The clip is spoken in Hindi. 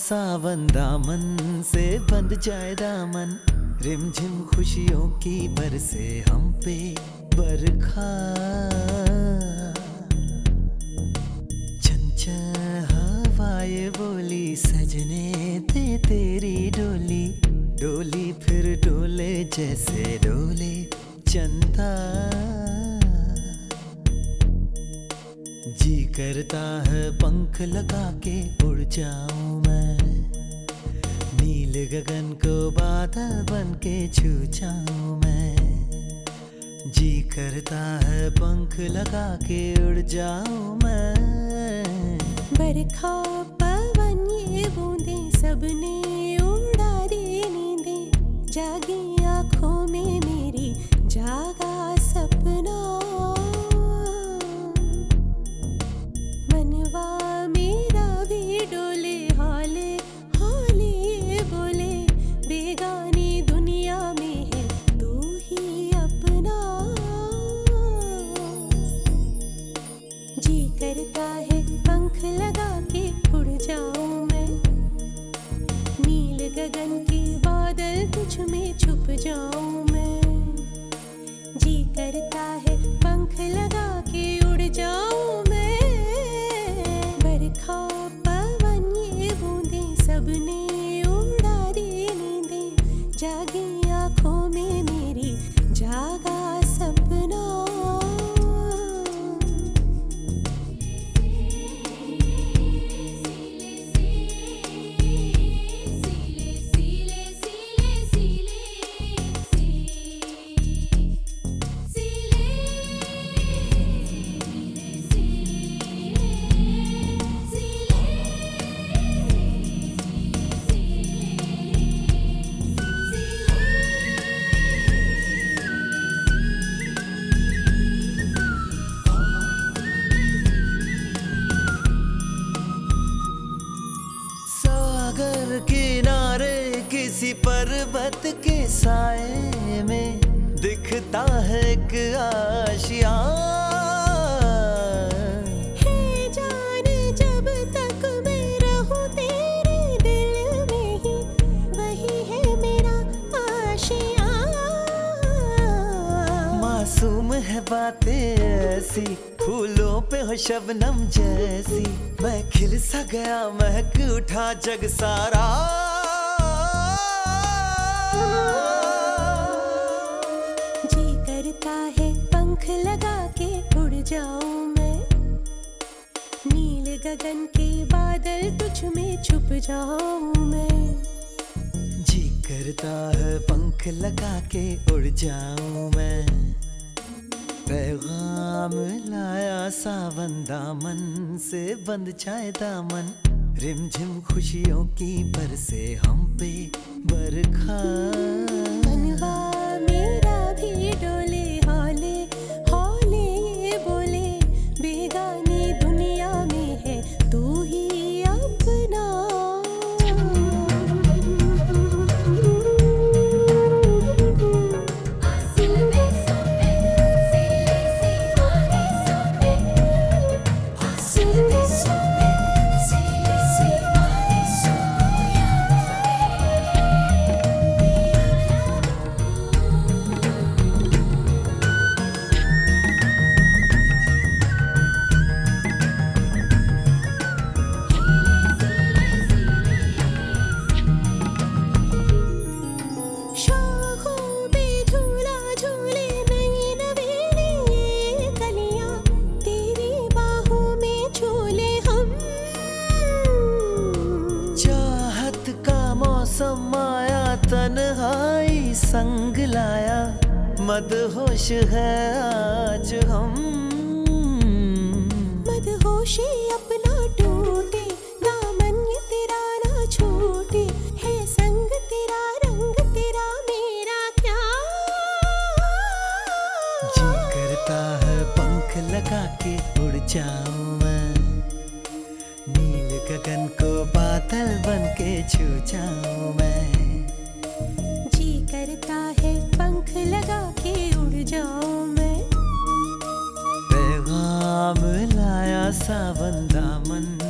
सावन दामन से बंध जाए दामन, रिमझिम खुशियों की बरसे हम पे बरखा। चंचल हवाएं बोली सजने दे तेरी डोली, डोली फिर डोले जैसे डोले चंदा। जी करता है पंख लगा के उड़ जाऊं मैं, नील गगन को बादल बन के छू जाऊं मैं। जी करता है पंख लगा के उड़ जाऊं मैं। बरखा पवन ये बूंदे सबने उड़ा दी नींदें, जागी आंखों में मेरी जागा सपना। मनवा मेरा भी डोले हौले हौले ये बोले, बेगानी दुनिया में है तू ही अपना। जी करता है पंख लगा के उड़ जाऊं मैं, नील गगन के बादल तुझ में छुप जाऊं मैं। जी करता है पंख लगा के उड़ जाऊं मैं। बरखा पवन ये बूंदे सबने उड़ा दी नींदें, जागी आंखों में मेरी जागा सपना। सागर किनारे किसी पर्वत के साए में दिखता है एक आशियाँ। है जान जब तक मैं रहूं तेरे दिल में ही, वही है मेरा आशियाँ। मासूम है बातें ऐसी, फूलों पे हो शबनम जैसी, मैं खिल सा गया महक उठा जग सारा। जी करता है पंख लगा के उड़ जाऊं मैं, नील गगन के बादल तुझ में छुप जाऊं मैं। जी करता है पंख लगा के उड़ जाऊं मैं। पैगाम लाया सावन दामन से बंध जाए दामन, रिमझिम खुशियों की बरसे हम पे बरखा। मनवा मेरा भी डोले हौले हौले ये बोले, बेगानी दुनिया में है तू ही अपना। समाया तन्हाई संग लाया, मदहोश है आज हम। मदहोशी अपना टूटे, दामन ये तेरा ना छूटे, है संग तेरा रंग तेरा मेरा क्या। जी करता है पंख लगा के उड़ जाऊं मैं, नील गगन को बादल बन के छू जाऊं मैं। जी करता है पंख लगा के उड़ जाऊं मैं। पैगाम लाया सावन दामन